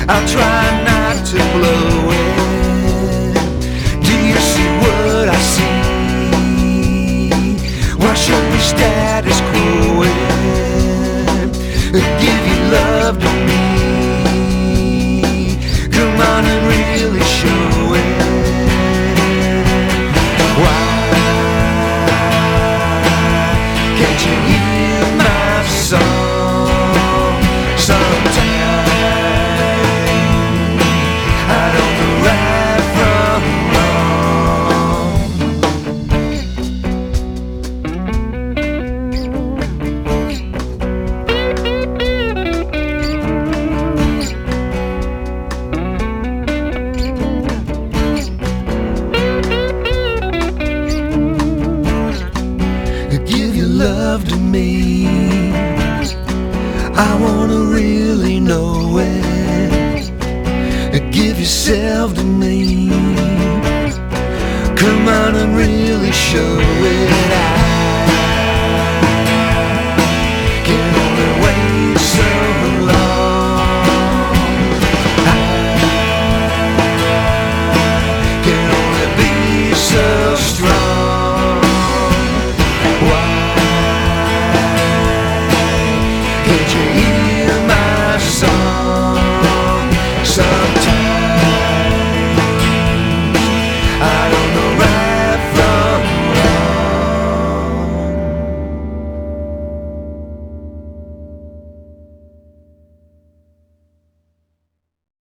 I'll try not to blow it. Do you see what I see? Why should we status quo it? Give your love to me. Come on and really show it. Why can't you hear my song? Sometimes I don't know right from Give your love to me. I wanna really know it. Give yourself to me. Come on and really show it.